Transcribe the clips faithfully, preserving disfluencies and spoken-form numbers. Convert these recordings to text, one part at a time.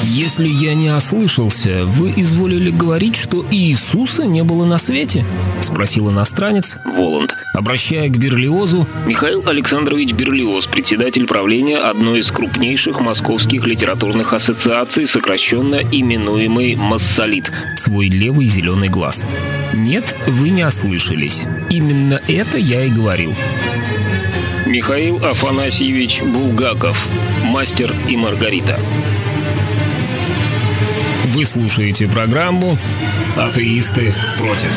Если я не ослышался, вы изволили говорить, что Иисуса не было на свете? Спросил иностранец. Воланд. Обращая к Берлиозу. Михаил Александрович Берлиоз, председатель правления одной из крупнейших московских литературных ассоциаций, сокращенно именуемый Массолит. Свой левый зеленый глаз. Нет, вы не ослышались. Именно это я и говорил. Михаил Афанасьевич Булгаков. Мастер и Маргарита. Вы слушаете программу «Атеисты против».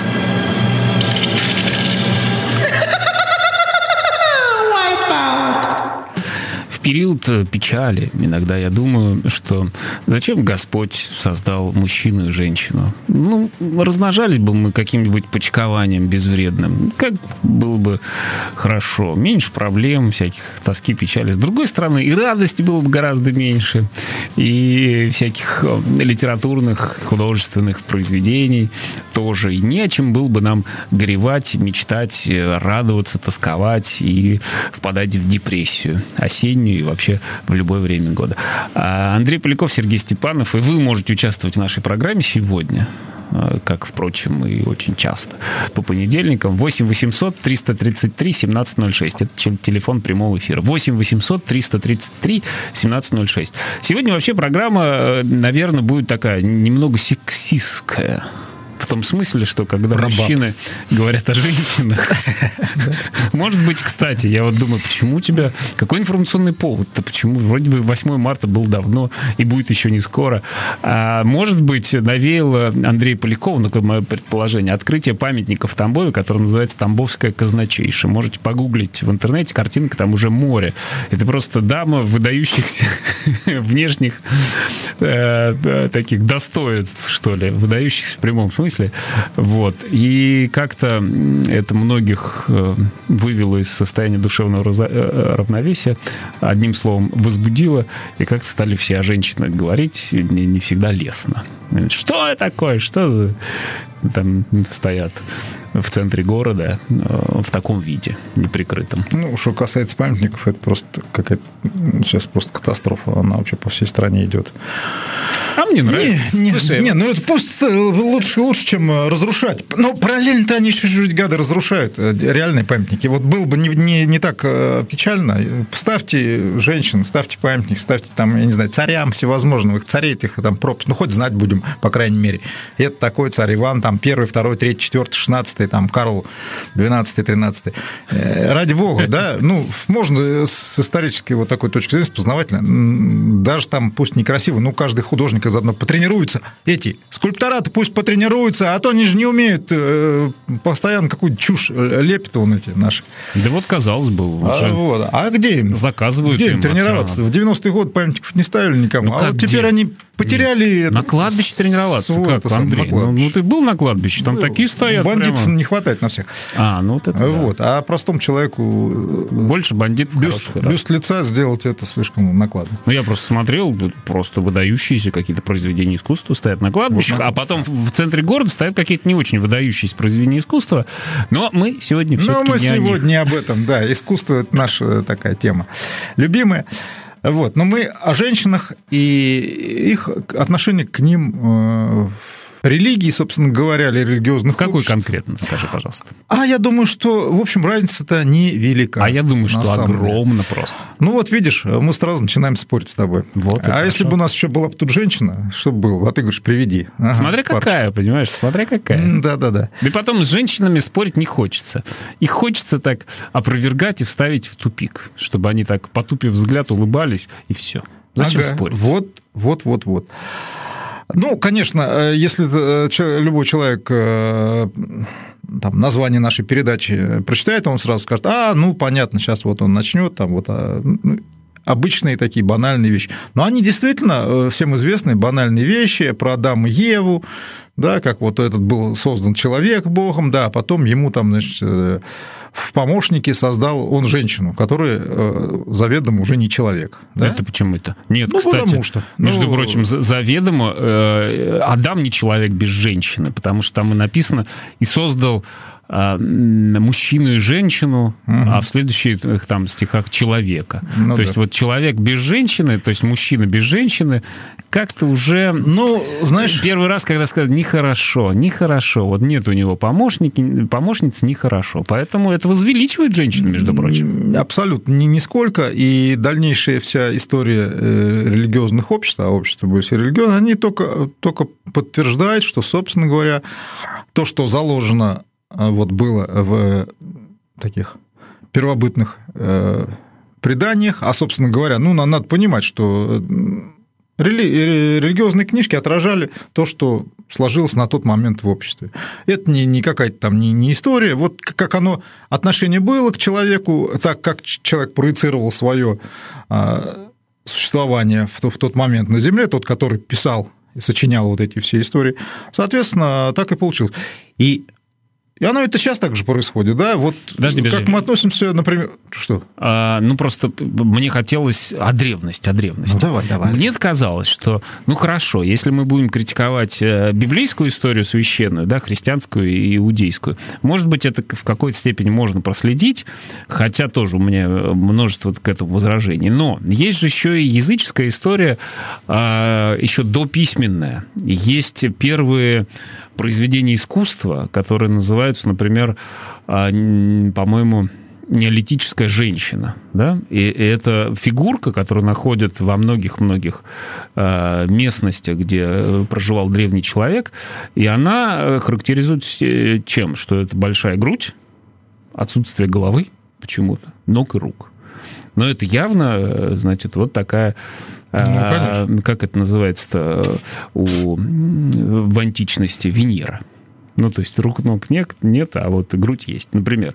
В период печали иногда я думаю, что зачем Господь создал мужчину и женщину? Ну, размножались бы мы каким-нибудь почкованием безвредным. Как было бы хорошо. Меньше проблем, всяких тоски, печали. С другой стороны, и радости было бы гораздо меньше. И всяких литературных, художественных произведений тоже. И не о чем было бы нам горевать, мечтать, радоваться, тосковать и впадать в депрессию осеннюю и вообще в любое время года. Андрей Поляков, Сергей Степанов, и вы можете участвовать в нашей программе сегодня, как, впрочем, и очень часто, по понедельникам. восемь восемьсот триста тридцать три семнадцать ноль шесть. Это телефон прямого эфира. восемь восемьсот триста тридцать три семнадцать ноль шесть. Сегодня вообще программа, наверное, будет такая немного сексистская. В том смысле, что когда Рабат. мужчины говорят о женщинах... Может быть, кстати, я вот думаю, почему у тебя... Какой информационный повод-то? Почему? Вроде бы восьмое марта был давно и будет еще не скоро. А может быть, навеял Андрей Поляков, ну, как мое предположение, открытие памятника в Тамбове, который называется «Тамбовская казначейша». Можете погуглить в интернете, картинка, там уже море. Это просто дама выдающихся внешних таких достоинств, что ли, выдающихся в прямом смысле. Вот. И как-то это многих вывело из состояния душевного равновесия, одним словом, возбудило, и как-то стали все о женщинах говорить не, не всегда лестно. Что это такое? Что там стоят в центре города в таком виде, неприкрытом? Ну, что касается памятников, это просто какая-то сейчас просто катастрофа. Она вообще по всей стране идет. А мне нравится. Не, не, не, ну это пусть лучше, лучше, чем разрушать. Но параллельно-то они еще чуть-чуть гады разрушают реальные памятники. Вот было бы не, не, не так печально. Ставьте женщин, ставьте памятник, ставьте там, я не знаю, царям всевозможных, царей этих там пропасть. Ну, хоть знать будем, по крайней мере. Это такой царь Иван, там, первый, второй, третий, четвертый, шестнадцатый, там, Карл двенадцатый, тринадцатый. Ради бога, да, ну, можно с исторической вот такой точки зрения, познавательно, даже там, пусть некрасиво, но каждый художник заодно потренируются. Эти скульптора-то пусть потренируются, а то они же не умеют постоянно какую-то чушь лепят вон эти наши. Да вот, казалось бы, уже а, вот. А где им? Заказывают где им, им тренироваться? В девяностые годы памятников не ставили никому. Ну, а вот теперь где? Они потеряли... На кладбище тренироваться? Свой, как, Андрей? Ну, ну, ты был на кладбище? Там был. Такие стоят бандитов прямо. Не хватает на всех. А, ну вот это вот. Да. А простому человеку... Больше бандитов бюст, хороших, бюст лица сделать это слишком накладно. Ну, я просто смотрел, просто выдающиеся какие-то произведения искусства стоят на кладбищах, вот, а потом в центре города стоят какие-то не очень выдающиеся произведения искусства. Но мы сегодня все-таки Но мы не сегодня о них. не об этом, да. Искусство – это наша такая тема любимая. Вот. Но мы о женщинах и их отношение к ним религии, собственно говоря, или религиозных Какой обществ. конкретно, скажи, пожалуйста? А я думаю, что, в общем, разница-то невелика. А я думаю, что огромно просто. Ну вот видишь, мы сразу начинаем спорить с тобой. Вот, а если бы у нас еще была бы тут женщина, что бы было? А ты говоришь, приведи. Ага, смотря какая, парочку. Понимаешь, смотря какая. Да-да-да. И потом с женщинами спорить не хочется. Их хочется так опровергать и вставить в тупик, чтобы они так, потупив взгляд, улыбались, и все. Зачем ага. спорить? Вот, вот, вот, вот. Ну, конечно, если любой человек там, название нашей передачи прочитает, он сразу скажет, а, ну, понятно, сейчас вот он начнет, там вот обычные такие банальные вещи. Но они действительно всем известные банальные вещи про Адама и Еву, да, как вот этот был создан человек Богом, да, а потом ему там, значит, в помощники создал он женщину, которая заведомо уже не человек. Да? Это почему это? Нет, ну, кстати, потому что, между ну, прочим, заведомо Адам не человек без женщины, потому что там и написано, и создал мужчину и женщину, угу. а в следующих там стихах человека. Ну, то да. есть вот человек без женщины, то есть мужчина без женщины, как-то уже... Ну, знаешь... Первый раз, когда сказали, нехорошо, нехорошо, вот нет у него помощники, помощниц, нехорошо. Поэтому это возвеличивает женщину, между прочим. Абсолютно, нисколько. И дальнейшая вся история религиозных обществ, а общества были все религиозные, они только, только подтверждают, что, собственно говоря, то, что заложено вот было в таких первобытных э, преданиях, а, собственно говоря, ну, надо понимать, что рели- религиозные книжки отражали то, что сложилось на тот момент в обществе. Это не, не какая-то там не, не история. Вот как оно, отношение было к человеку, так как человек проецировал свое э, существование в, в тот момент на Земле, тот, который писал и сочинял вот эти все истории, соответственно, так и получилось. И И оно это сейчас так же происходит, да? Вот подожди, как подожди. мы относимся, например... Что? А, ну, просто мне хотелось... О древности, о древности. Ну, давай, давай. Мне казалось, что, ну, хорошо, если мы будем критиковать библейскую историю священную, да, христианскую и иудейскую, может быть, это в какой-то степени можно проследить, хотя тоже у меня множество к этому возражений. Но есть же еще и языческая история, еще дописьменная. Есть первые произведения искусства, которые называются, например, по-моему, неолитическая женщина, да, и это фигурка, которую находят во многих-многих местностях, где проживал древний человек, и она характеризует чем? Что это большая грудь, отсутствие головы почему-то, ног и рук. Но это явно, значит, вот такая... Ну, как это называется-то у, в античности? Венера. Ну, то есть рук, ног нет, нет, а вот грудь есть, например.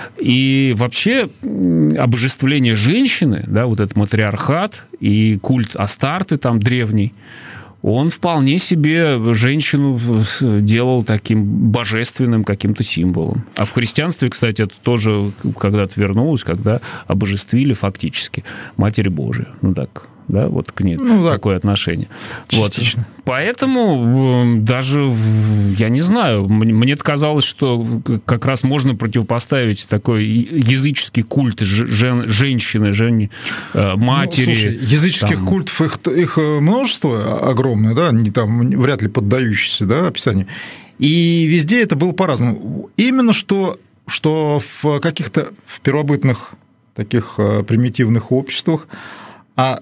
И вообще обожествление женщины, да, вот этот матриархат и культ Астарты там древний, он вполне себе женщину делал таким божественным каким-то символом. А в христианстве, кстати, это тоже когда-то вернулось, когда обожествили фактически Матерь Божию. Ну, так... Да, вот к ней ну, такое да. отношение. Частично. Вот. Поэтому даже, я не знаю, мне казалось, что как раз можно противопоставить такой языческий культ жен, женщины, жен, матери. Ну, слушай, языческих там... культов, их, их множество огромное, да, они там вряд ли поддающиеся, да, описанию. И везде это было по-разному. Именно что, что в каких-то в первобытных таких примитивных обществах, а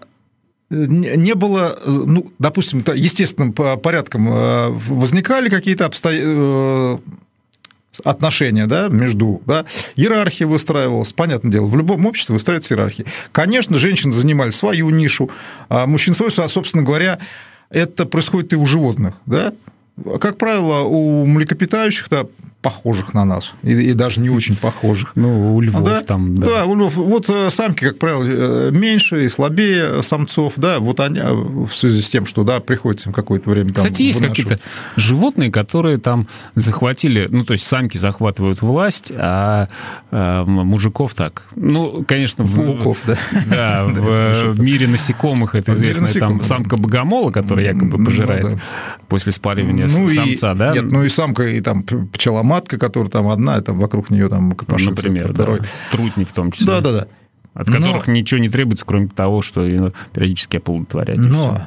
не было, ну, допустим, естественным порядком возникали какие-то обстоятельства, отношения, да, между, да, иерархия выстраивалась, понятное дело, в любом обществе выстраивается иерархия. Конечно, женщины занимали свою нишу, а мужчин свою, а, собственно говоря, это происходит и у животных, да. Как правило, у млекопитающих, да, похожих на нас, и, и даже не очень похожих. Ну, у львов да? там, да. Да, у львов. Вот самки, как правило, меньше и слабее самцов, да, вот они в связи с тем, что, да, приходится им какое-то время... Там, кстати, есть какие-то животные, которые там захватили, ну, то есть самки захватывают власть, а, а мужиков так. Ну, конечно... Пауков, в, да. Да, в мире насекомых это известная там самка богомола, которая якобы пожирает после спаривания самца, да? Нет, ну и самка, и там пчеломатка, которая там одна, и там вокруг нее там копошится. Например, да. Трутни в том числе. Да, да, да. От которых Но... ничего не требуется, кроме того, что ее периодически оплодотворять. Но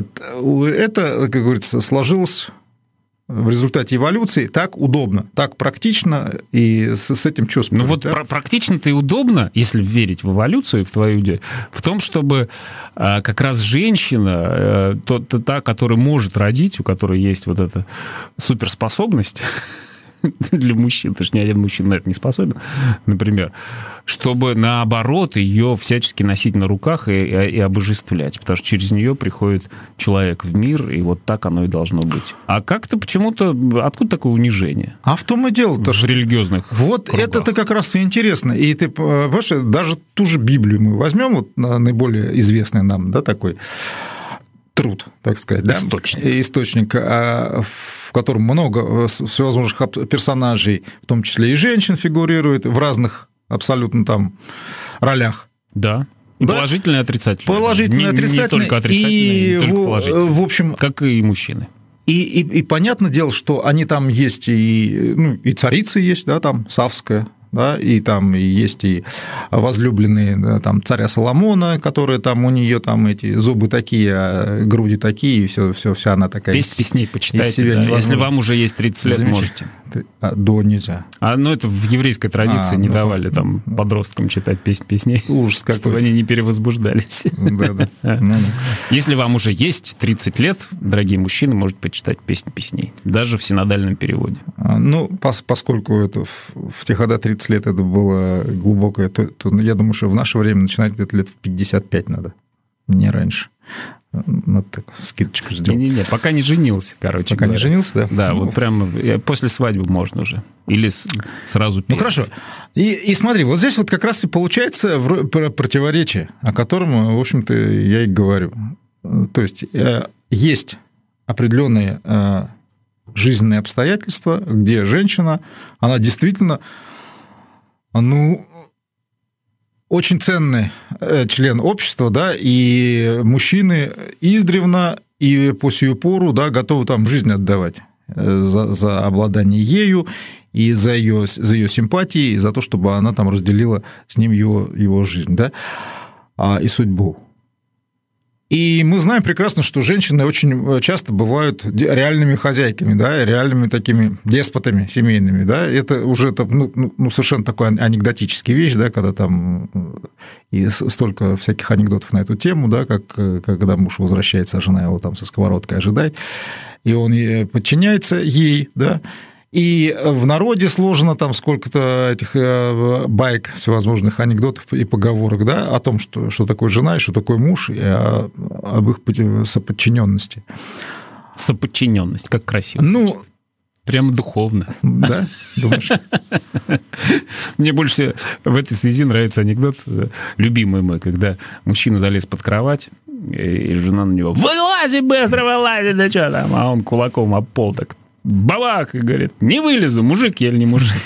это, как говорится, сложилось в результате эволюции так удобно, так практично, и с, с этим что спорить? Ну вот да? практично-то и удобно, если верить в эволюцию, в твою идею, в том, чтобы а, как раз женщина, а, то, то, та, которая может родить, у которой есть вот эта суперспособность для мужчин, потому что ни один мужчина на это не способен, например, чтобы, наоборот, ее всячески носить на руках и, и, и обожествлять, потому что через нее приходит человек в мир, и вот так оно и должно быть. А как-то почему-то... Откуда такое унижение? А в том и дело-то, в религиозных Вот кругах. Это-то как раз и интересно. И ты, понимаешь, даже ту же Библию мы возьмем, вот наиболее известный нам, да, такой... труд, так сказать. Источник. Да? Источник, в котором много всевозможных персонажей, в том числе и женщин, фигурирует в разных абсолютно там ролях. Да. И да? Положительное и отрицательное. Положительное и отрицательное. Не только отрицательное, и не только в, положительное. В общем, как и мужчины. И, и, и понятное дело, что они там есть, и, ну, и царицы есть, да, там, Савская, да, и там и есть и возлюбленные, да, там, царя Соломона, которые там у нее там эти зубы такие, а груди такие, и все, все, вся она такая. Песнь песней почитайте, да. Если вам уже есть тридцать лет, можете. А, до нельзя. А, ну, это в еврейской традиции а, не ну, давали там подросткам читать песнь песней, ужас какой-то, чтобы они не перевозбуждались. Да, да. Ну, если вам уже есть тридцать лет, дорогие мужчины, можете почитать песнь песней, даже в синодальном переводе. А, ну, пос, поскольку это в, в те года тридцать лет это было глубокое, то, то я думаю, что в наше время начинать где-то лет в пятьдесят пять надо, не раньше. Надо так скидочку сделать. Не-не-не, пока не женился, короче Пока говоря. не женился, да? Да, вот прямо после свадьбы можно уже. Или сразу перед. Ну, хорошо. И, и смотри, вот здесь вот как раз и получается противоречие, о котором, в общем-то, я и говорю. То есть есть определенные жизненные обстоятельства, где женщина, она действительно, ну... очень ценный член общества, да, и мужчины издревно и по сию пору, да, готовы там жизнь отдавать за, за обладание ею и за ее, за ее симпатии, и за то, чтобы она там разделила с ним его, его жизнь, да, и судьбу. И мы знаем прекрасно, что женщины очень часто бывают реальными хозяйками, да, реальными такими деспотами семейными, да, это уже ну, ну, совершенно такой анекдотический вещь, да, когда там и столько всяких анекдотов на эту тему, да, как когда муж возвращается, а жена его там со сковородкой ожидает, и он подчиняется ей, да. И в народе сложено там сколько-то этих байк, всевозможных анекдотов и поговорок, да, о том, что, что такое жена и что такое муж, и о, об их соподчиненности. Соподчиненность, как красиво. Ну, звучит. Прямо духовно. Да, думаешь? Мне больше в этой связи нравится анекдот, любимый мой, когда мужчина залез под кровать, и жена на него: «Вылази быстро, вылази, да что там?» А он кулаком об пол так бабах, и говорит: «Не вылезу, мужик я или не мужик».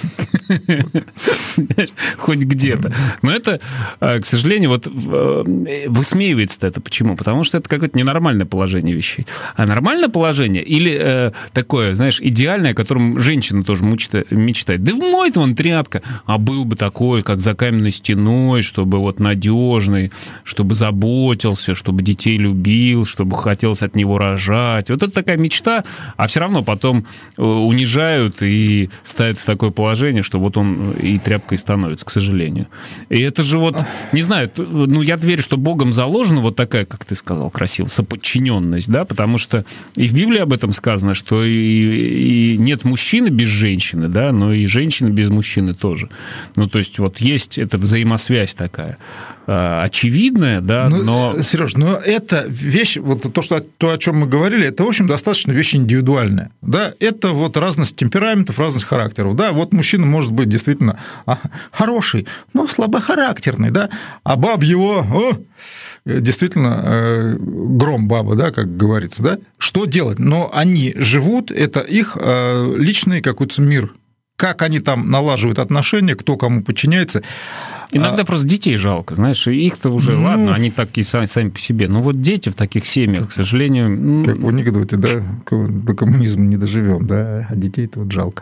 Хоть где-то. Но это, к сожалению, вот высмеивается это. Почему? Потому что это какое-то ненормальное положение вещей. А нормальное положение или э, такое, знаешь, идеальное, о котором женщина тоже мечтает. Да в мой-то он тряпка. А был бы такой, как за каменной стеной, чтобы вот надежный, чтобы заботился, чтобы детей любил, чтобы хотелось от него рожать. Вот это такая мечта, а все равно потом унижают и ставят в такое положение, что вот он и тряпкой становится, к сожалению. И это же вот, не знаю, ну, я верю, что Богом заложена вот такая, как ты сказал красиво, соподчиненность, да, потому что и в Библии об этом сказано, что и, и нет мужчины без женщины, да, но и женщины без мужчины тоже. Ну, то есть вот есть эта взаимосвязь такая очевидная, да, ну, но... Сереж, но это вещь, вот то, что, то, о чем мы говорили, это, в общем, достаточно вещь индивидуальная, да, это вот разность темпераментов, разность характеров, да, вот мужчина может быть действительно хороший, но слабохарактерный, да, а баб его, о, действительно, гром баба, да, как говорится, да, что делать? Но они живут, это их личный какой-то мир, как они там налаживают отношения, кто кому подчиняется. Иногда а... просто детей жалко, знаешь, их-то уже, ну... ладно, они такие сами, сами по себе, но вот дети в таких семьях, к сожалению... Как в анекдоте, да, до коммунизма не доживем, да, а детей-то вот жалко.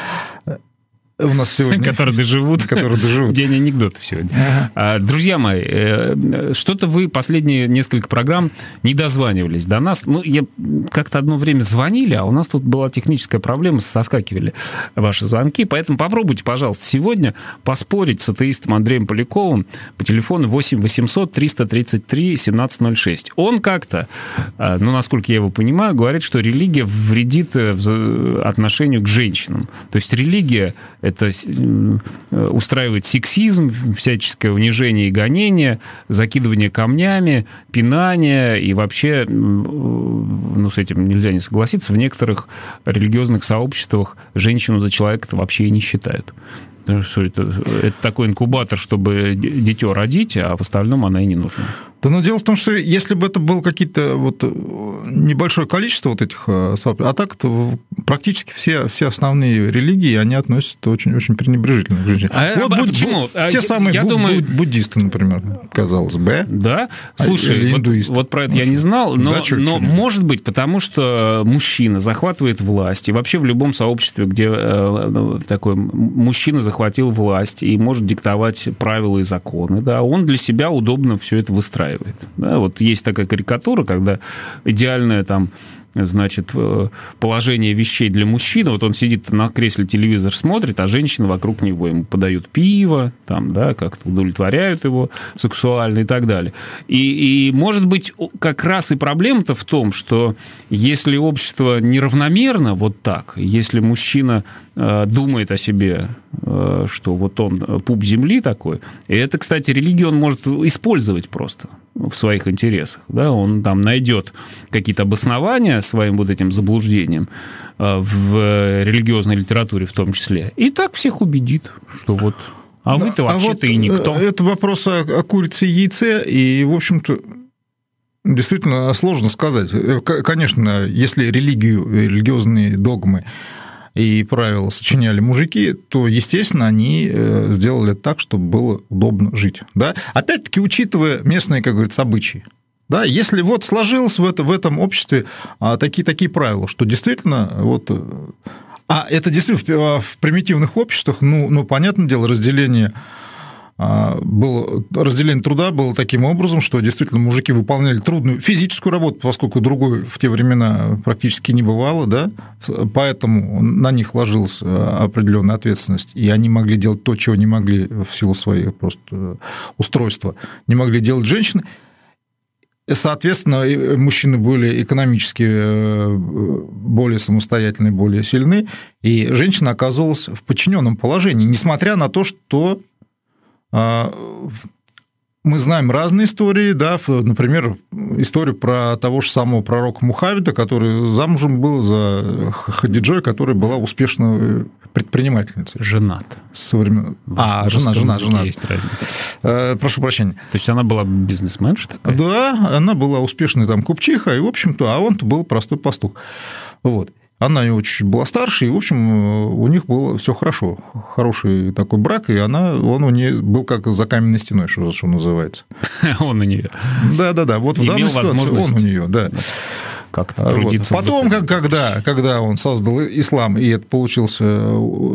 У нас сегодня... Которые доживут. Которые доживут. День анекдотов сегодня. Ага. Друзья мои, что-то вы последние несколько программ не дозванивались до нас. Ну, я как-то одно время звонили, а у нас тут была техническая проблема, соскакивали ваши звонки. Поэтому попробуйте, пожалуйста, сегодня поспорить с атеистом Андреем Поляковым по телефону восемь восемьсот триста тридцать три семнадцать ноль шесть. Он как-то, ну, насколько я его понимаю, говорит, что религия вредит отношению к женщинам. То есть религия... Это устраивает сексизм, всяческое унижение и гонение, закидывание камнями, пинание, и вообще, ну, с этим нельзя не согласиться, в некоторых религиозных сообществах женщину за человека-то вообще и не считают. Что это, это такой инкубатор, чтобы дитё родить, а в остальном она и не нужна. Да, но дело в том, что если бы это было какие-то вот небольшое количество вот этих сообществ, а так то практически все, все основные религии, они относятся очень-очень пренебрежительно к женщине. А, вот а будь, почему? Будь, те я, самые я бу- думаю... буддисты, например, казалось бы. Да? Слушай, вот, вот про это ну, я не знал, но, да, чё, но чё может быть, потому что мужчина захватывает власть, и вообще в любом сообществе, где э, такой мужчина захватил власть и может диктовать правила и законы, да, он для себя удобно все это выстраивает. Да, вот есть такая карикатура, когда идеальное там, значит, положение вещей для мужчины, вот он сидит на кресле, телевизор смотрит, а женщины вокруг него ему подают пиво, там, да, как-то удовлетворяют его сексуально и так далее. И, и, может быть, как раз и проблема-то в том, что если общество неравномерно вот так, если мужчина э, думает о себе, э, что вот он пуп земли такой, и это, кстати, религию он может использовать просто в своих интересах, да, он там найдет какие-то обоснования своим вот этим заблуждением в религиозной литературе в том числе, и так всех убедит, что вот, а вы-то а вообще-то вот и никто. Это вопрос о, о курице и яйце, и, в общем-то, действительно сложно сказать. Конечно, если религию, религиозные догмы и правила сочиняли мужики, то, естественно, они сделали так, чтобы было удобно жить. Да? Опять-таки, учитывая местные, как говорится, обычаи. Да? Если вот сложилось в, это, в этом обществе такие, такие правила, что действительно... Вот, а это действительно в примитивных обществах, ну, ну понятное дело, разделение... Было, разделение труда было таким образом, что действительно мужики выполняли трудную физическую работу, поскольку другой в те времена практически не бывало, да, поэтому на них ложилась определенная ответственность, и они могли делать то, чего не могли в силу своего просто устройства, не могли делать женщины. Соответственно, мужчины были экономически более самостоятельны, более сильны, и женщина оказывалась в подчиненном положении, несмотря на то, что мы знаем разные истории, да, например, историю про того же самого пророка Мухаммеда, который замужем был за Хадиджой, которая была успешной предпринимательницей. Женат. Современ... А, жена, жена, жена. Есть разница. Прошу прощения. То есть она была бизнесменша такая? Да, она была успешной там купчиха, и, в общем-то, а он-то был простой пастух. Вот. Она его чуть-чуть была старше, и, в общем, у них было все хорошо. Хороший такой брак, и она, он у нее был как за каменной стеной, что, что называется. Он у нее. Да-да-да, вот в данной ситуации он у нее, да. Как-то трудиться. Вот. Потом, когда, когда он создал ислам, и это получился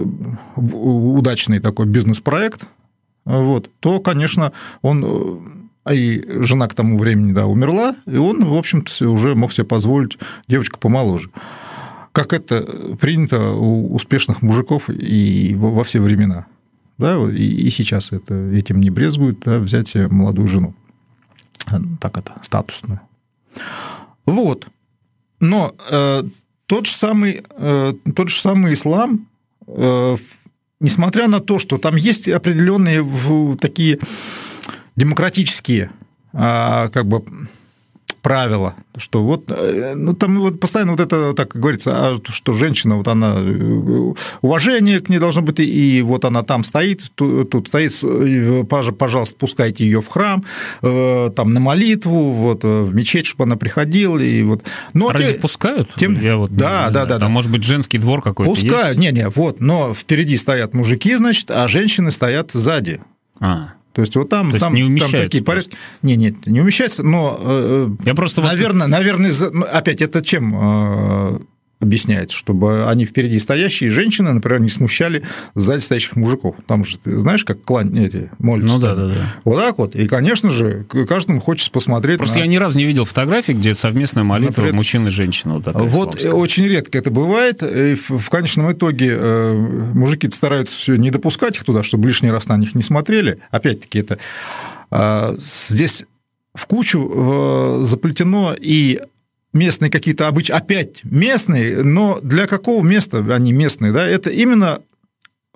удачный такой бизнес-проект, вот, то, конечно, он... И жена к тому времени, да, умерла, и он, в общем-то, уже мог себе позволить девочку помоложе. Как это принято у успешных мужиков и во все времена. Да, и сейчас это, этим не брезгуют, да, взять себе молодую жену. Так это, статусную. Вот. Но э, тот же самый, э, тот же самый ислам, э, несмотря на то, что там есть определенные такие демократические, э, как бы, правила, что вот, ну, там вот постоянно вот это, так говорится, что женщина, вот она, уважение к ней должно быть, и вот она там стоит, тут стоит, пожалуйста, пускайте ее в храм, там на молитву, вот, в мечеть, чтобы она приходила, и вот. Но разве те, пускают? Тем, Я вот, да, да, да, там, да. может быть, женский двор какой-то пускают, есть? Не-не, вот, но впереди стоят мужики, значит, а женщины стоят сзади. А. То есть вот там, То есть там, не там такие порядки. Нет, нет, не умещается, но, Я просто наверное, вот... наверное, опять это чем объясняется, чтобы они впереди стоящие женщины, например, не смущали сзади стоящих мужиков. Там же, ты знаешь, как клань эти молятся. Ну да, да, да. Вот так вот. И, конечно же, каждому хочется посмотреть. Просто на... я ни разу не видел фотографий, где совместная молитва например, мужчин и женщин. Вот, вот очень редко это бывает. И в конечном итоге мужики стараются все не допускать их туда, чтобы лишний раз на них не смотрели. Опять-таки, это здесь в кучу заплетено и местные какие-то обычаи, опять местные, но для какого места они местные, да, это именно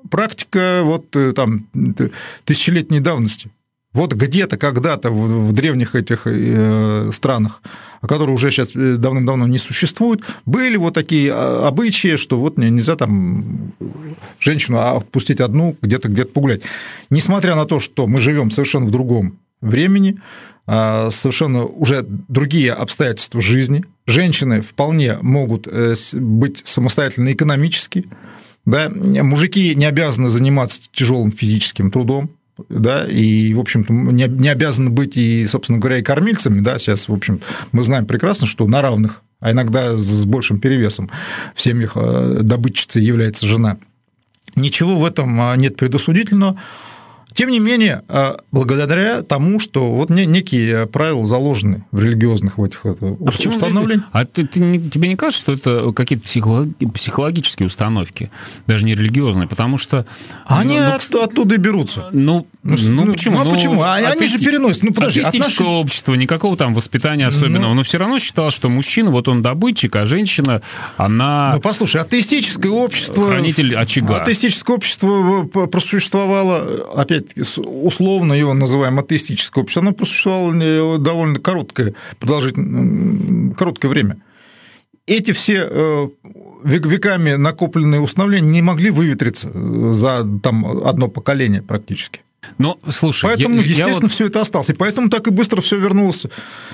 практика вот там тысячелетней давности. Вот где-то, когда-то в древних этих странах, которые уже сейчас давным-давно не существуют, были вот такие обычаи, что вот нельзя там женщину отпустить одну где-то где-то погулять. Несмотря на то, что мы живем совершенно в другом времени, совершенно уже другие обстоятельства жизни, женщины вполне могут быть самостоятельны экономически, да? Мужики не обязаны заниматься тяжелым физическим трудом, да, и, в общем-то, не, не обязаны быть и, собственно говоря, и кормильцами, да, сейчас, в общем, мы знаем прекрасно, что на равных, а иногда с большим перевесом в семьях добытчицей является жена. Ничего в этом нет предосудительного. Тем не менее, благодаря тому, что вот некие правила заложены в религиозных в этих это, а установлениях. А ты, ты, тебе не кажется, что это какие-то психологические установки, даже не религиозные, потому что... Они ну, от, оттуда и берутся. Ну, ну, ну почему? Ну, а почему? Ну, они атеисти... же переносят. Ну, подожди, атеистическое отнош... общество, никакого там воспитания особенного, ну... но все равно считалось, что мужчина, вот он добытчик, а женщина, она... Ну, послушай, атеистическое общество... Хранитель очага. Атеистическое общество просуществовало, опять условно его называем атеистическое общество, оно просуществовало довольно короткое, продолжительное, короткое время. Эти все веками накопленные установления не могли выветриться за там, одно поколение практически. Но, слушай, поэтому, я, естественно, я вот... все это осталось. И поэтому так и быстро все вернулось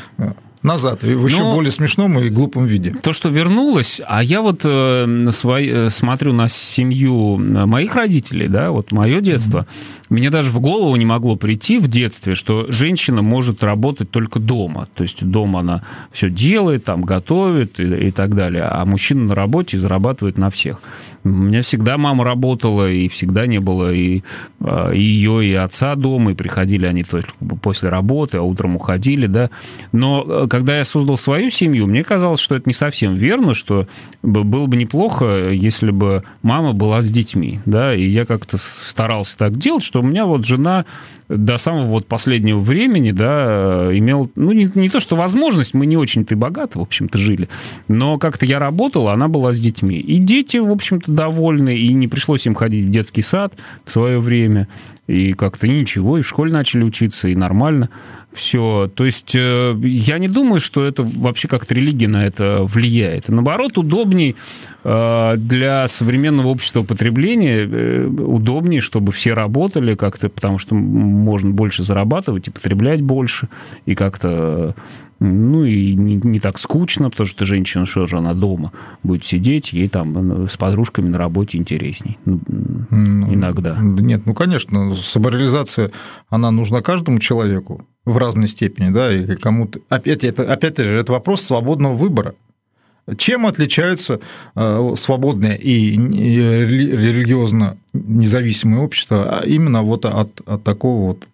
назад, и в еще Но более смешном и глупом виде. То, что вернулось, а я вот э, свой, смотрю на семью моих родителей, да, вот мое детство, mm-hmm. мне даже в голову не могло прийти в детстве, что женщина может работать только дома. То есть дома она все делает, там готовит и, и так далее, а мужчина на работе зарабатывает на всех. У меня всегда мама работала, и всегда не было и, и ее, и отца дома, и приходили они только после работы, а утром уходили, да. Но когда я создал свою семью, мне казалось, что это не совсем верно, что было бы неплохо, если бы мама была с детьми, да, и я как-то старался так делать, что у меня вот жена до самого вот последнего времени, да, имела, ну, не, не то, что возможность, мы не очень-то и богато, в общем-то, жили, но как-то я работал, она была с детьми. И дети, в общем-то, довольны, и не пришлось им ходить в детский сад в свое время, и как-то ничего, и в школе начали учиться, и нормально все. То есть я не думаю, что это вообще как-то религия на это влияет. Наоборот, удобней для современного общества потребления, удобнее, чтобы все работали как-то, потому что можно больше зарабатывать и потреблять больше, и как-то, ну, и не, не так скучно, потому что женщина, что же, она дома будет сидеть, ей там с подружками на работе интересней. Ну, иногда. Нет, ну, конечно, самореализация, она нужна каждому человеку в разной степени, да, и кому-то... Опять, это, опять же, это вопрос свободного выбора. Чем отличаются свободное и религиозно независимое общество именно вот от, от такого вот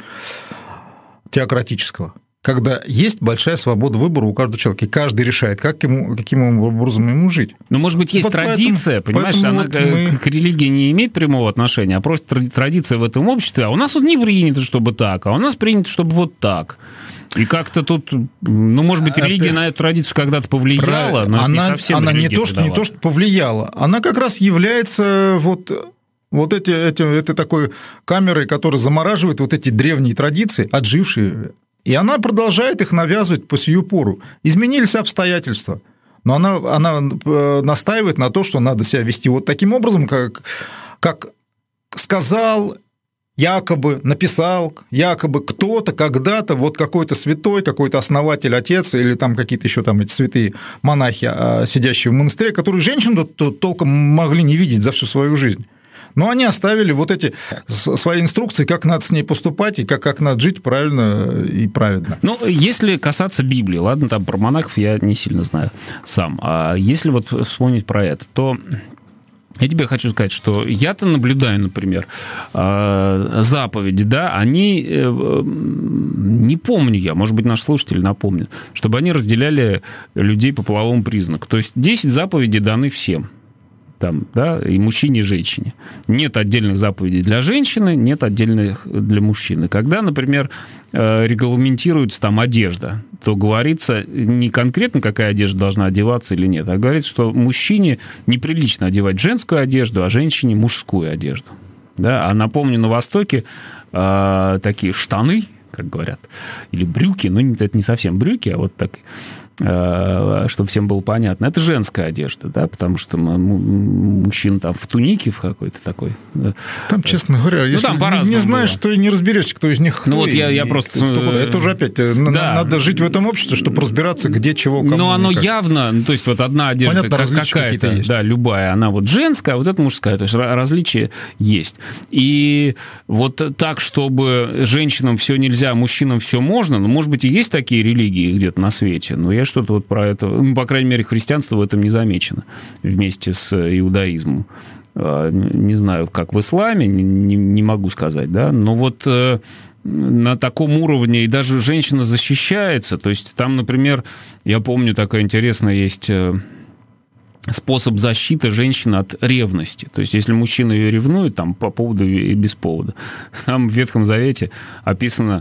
теократического? Когда есть большая свобода выбора у каждого человека, и каждый решает, как ему, каким образом ему жить. Ну, может быть, есть вот традиция, поэтому, понимаешь, поэтому она вот к, мы... к религии не имеет прямого отношения, а просто традиция в этом обществе. А у нас вот не принято, чтобы так, а у нас принято, чтобы вот так. И как-то тут, ну, может быть, религия на эту традицию когда-то повлияла, но она, это не совсем она не то, что, не то, что повлияла, она как раз является вот... Вот эти, эти, это такой камерой, которая замораживает вот эти древние традиции, отжившие. И она продолжает их навязывать по сию пору. Изменились обстоятельства, но она, она настаивает на то, что надо себя вести вот таким образом, как, как сказал, якобы написал, якобы кто-то когда-то, вот какой-то святой, какой-то основатель, отец, или там какие-то еще там эти святые монахи, сидящие в монастыре, которые женщину толком могли не видеть за всю свою жизнь. Но они оставили вот эти свои инструкции, как надо с ней поступать и как, как надо жить правильно и праведно. Ну, если касаться Библии, ладно, там про монахов я не сильно знаю сам, а если вот вспомнить про это, то я тебе хочу сказать, что я-то наблюдаю, например, заповеди, да, они, не помню я, может быть, наш слушатель напомнит, чтобы они разделяли людей по половому признаку. То есть десять заповедей даны всем. Там, да, и мужчине, и женщине. Нет отдельных заповедей для женщины, нет отдельных для мужчины. Когда, например, регламентируется там одежда, то говорится не конкретно, какая одежда должна одеваться или нет, а говорится, что мужчине неприлично одевать женскую одежду, а женщине мужскую одежду. Да? А напомню, на Востоке э, такие штаны, как говорят, или брюки, ну, это не совсем брюки, а вот так, чтобы всем было понятно, это женская одежда, да, потому что мужчина там в тунике в какой-то такой. Там, честно говоря, ну, если не, не знаешь, было. То и не разберешься, кто из них кто. Ну, вот и, я, я просто... Это уже опять, да. Надо жить в этом обществе, чтобы разбираться, где, чего, кому. Но оно явно, ну, то есть вот одна одежда понятно, как, какая-то, да, любая, она вот женская, а вот эта мужская, то есть различия есть. И вот так, чтобы женщинам все нельзя, мужчинам все можно, ну, может быть, и есть такие религии где-то на свете, но я что-то вот про это, ну, по крайней мере, христианство в этом не замечено вместе с иудаизмом. Не знаю, как в исламе, не, не могу сказать, да, но вот на таком уровне и даже женщина защищается, то есть там, например, я помню, такой интересный есть способ защиты женщины от ревности. То есть, если мужчина ее ревнует, там, по поводу и без повода, там в Ветхом Завете описано,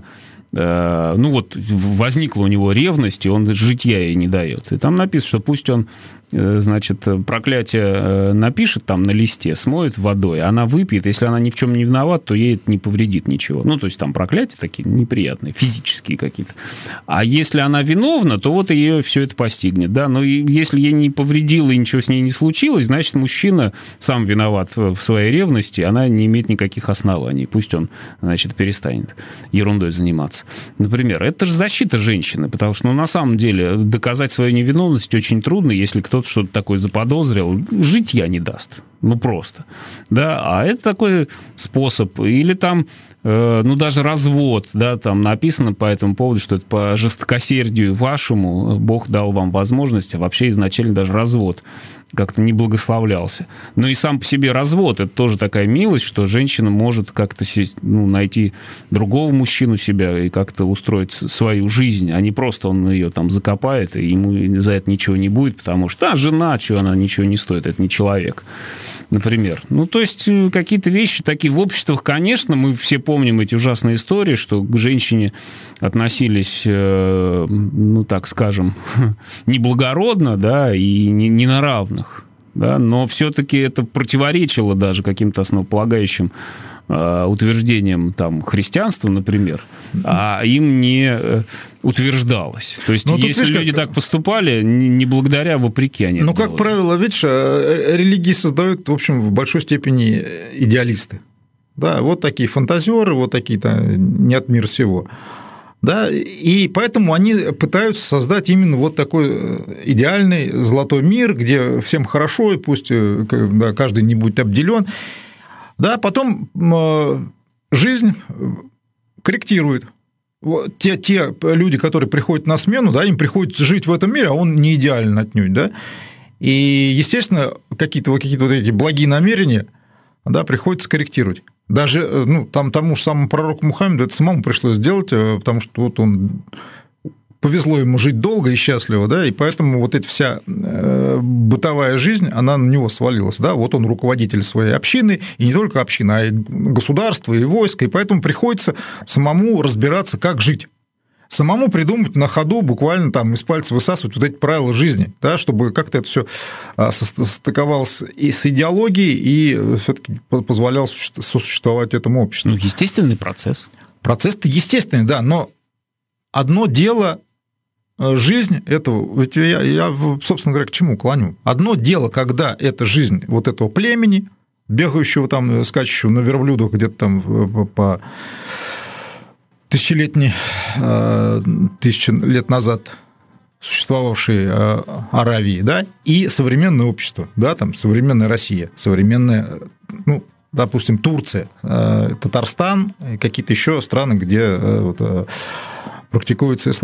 ну вот, возникла у него ревность, и он житья ей не дает. И там написано, что пусть он, значит, проклятие напишет там на листе, смоет водой, она выпьет, если она ни в чем не виновата, то ей это не повредит ничего. Ну, то есть там проклятия такие неприятные, физические какие-то. А если она виновна, то вот ее все это постигнет, да. Но если ей не повредило и ничего с ней не случилось, значит, мужчина сам виноват в своей ревности, она не имеет никаких оснований. Пусть он, значит, перестанет ерундой заниматься. Например, это же защита женщины, потому что, ну, на самом деле, доказать свою невиновность очень трудно, если кто-то что-то такое заподозрил, житья не даст. Ну, просто. Да, а это такой способ. Или там, э, ну, даже развод, да, там написано по этому поводу, что это по жестокосердию вашему Бог дал вам возможность, а вообще изначально даже развод как-то не благословлялся. Но и сам по себе развод, это тоже такая милость, что женщина может как-то, ну, найти другого мужчину себя и как-то устроить свою жизнь, а не просто он ее там закопает, и ему за это ничего не будет, потому что, а, жена, что она ничего не стоит, это не человек, например. Ну, то есть какие-то вещи такие в обществах, конечно, мы все помним эти ужасные истории, что к женщине относились, ну, так скажем, неблагородно, да, и не на равных. Да, но все-таки это противоречило даже каким-то основополагающим э, утверждениям там, христианства, например, а им не э, утверждалось. То есть, ну, если видишь, люди как... так поступали, не, не благодаря, вопреки они. Ну, как делали. Правило, видишь, религии создают, в общем, в большой степени идеалисты. Да, вот такие фантазеры, вот такие-то не от мира сего. Да, и поэтому они пытаются создать именно вот такой идеальный золотой мир, где всем хорошо, и пусть, да, каждый не будет обделен. Да, потом жизнь корректирует. Те, те люди, которые приходят на смену, да, им приходится жить в этом мире, а он не идеален отнюдь. Да? И, естественно, какие-то, какие-то вот эти благие намерения, да, приходится корректировать. Даже, ну, там, тому же самому пророку Мухаммеду это самому пришлось сделать, потому что вот он повезло ему жить долго и счастливо, да, и поэтому вот эта вся бытовая жизнь, она на него свалилась, да, вот он руководитель своей общины, и не только общины, а и государства, и войска, и поэтому приходится самому разбираться, как жить. Самому придумать на ходу, буквально там из пальца высасывать вот эти правила жизни, да, чтобы как-то это все стыковалось и с идеологией, и все-таки позволяло сосуществовать этому обществу. Ну, естественный процесс. Процесс-то естественный, да, но одно дело жизнь этого, ведь я, я, собственно говоря, к чему клоню? Одно дело, когда это жизнь вот этого племени, бегающего там, скачущего на верблюдах где-то там по тысячелетней, тысячи лет назад существовавшей Аравии, да, и современное общество, да, там современная Россия, современная, ну, допустим, Турция, Татарстан, какие-то еще страны, где вот, практикуется ислам.